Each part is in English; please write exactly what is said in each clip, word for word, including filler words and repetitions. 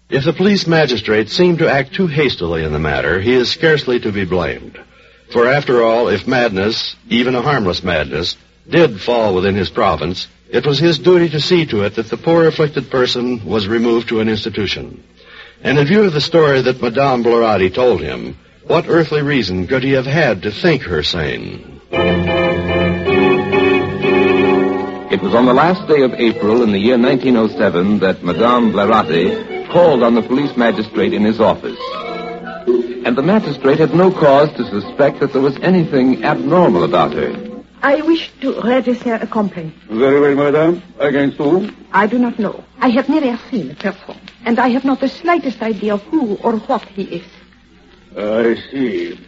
If the police magistrate seemed to act too hastily in the matter, he is scarcely to be blamed. For after all, if madness, even a harmless madness, did fall within his province, it was his duty to see to it that the poor afflicted person was removed to an institution. And in view of the story that Madame Blarati told him, what earthly reason could he have had to think her sane? It was on the last day of April in the year nineteen oh seven that Madame Blarati called on the police magistrate in his office. And the magistrate had no cause to suspect that there was anything abnormal about her. I wish to register a complaint. Very well, madame. Against whom? I do not know. I have never seen the person, and I have not the slightest idea who or what he is. I see.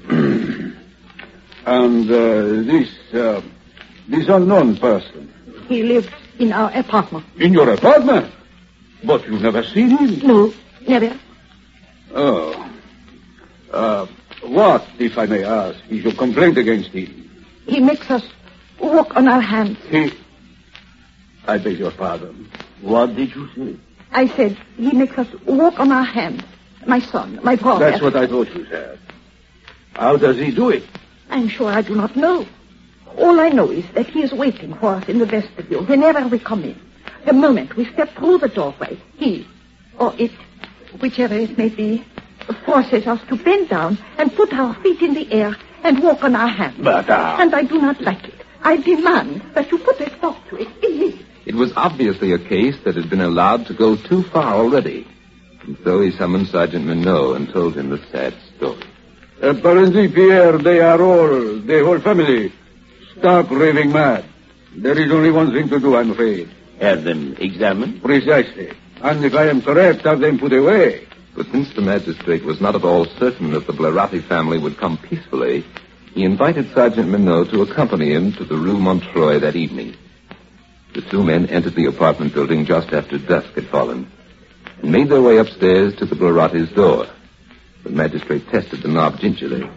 And uh, this, uh, this unknown person? He lives in our apartment. In your apartment? But you've never seen him? No, never. Oh. Uh, what, if I may ask, is your complaint against him? He makes us walk on our hands. He... I beg your pardon. What did you say? I said he makes us walk on our hands. My son, my brother. That's what I thought you said. How does he do it? I'm sure I do not know. All I know is that he is waiting for us in the vestibule whenever we come in. The moment we step through the doorway, he, or it, whichever it may be, forces us to bend down and put our feet in the air and walk on our hands. But, uh... And I do not like it. I demand that you put a stop to it immediately. It was obviously a case that had been allowed to go too far already. And so he summoned Sergeant Minot and told him the sad story. Uh, Parenti, Pierre, they are all, the whole family. Stop raving mad. There is only one thing to do, I'm afraid. Have them examined? Precisely. And if I am correct, have them put away. But since the magistrate was not at all certain that the Blarati family would come peacefully, he invited Sergeant Minot to accompany him to the Rue Montreuil that evening. The two men entered the apartment building just after dusk had fallen and made their way upstairs to the Blarati's door. The magistrate tested the knob gingerly.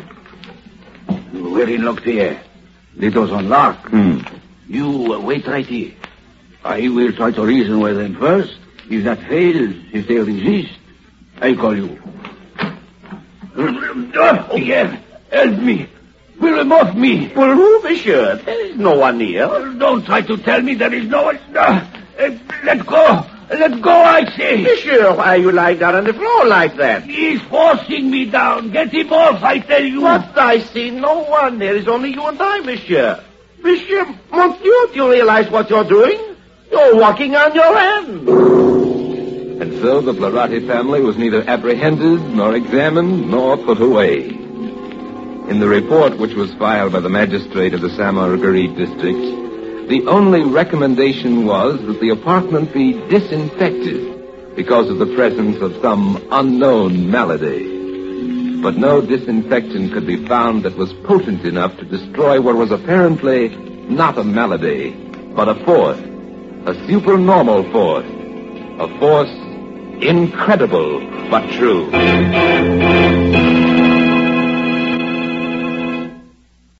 We're in locked here. The door's unlocked. Hmm. You uh, wait right here. I will try to reason with them first. If that fails, if they resist, I call you. Oh, yeah. Help me. Pull them off me. Pull who, monsieur? There is no one here. Don't try to tell me there is no one. Uh, uh, let go. Let go, I say. Monsieur, why are you lying down on the floor like that? He's forcing me down. Get him off, I tell you. What? I see no one. There is only you and I, monsieur. Monsieur, mon Dieu, do you realize what you're doing? You're walking on your hands. And so the Blarati family was neither apprehended, nor examined, nor put away. In the report which was filed by the magistrate of the Saint-Marguerite district, the only recommendation was that the apartment be disinfected because of the presence of some unknown malady. But no disinfectant could be found that was potent enough to destroy what was apparently not a malady, but a force, a supernormal force, a force incredible but true.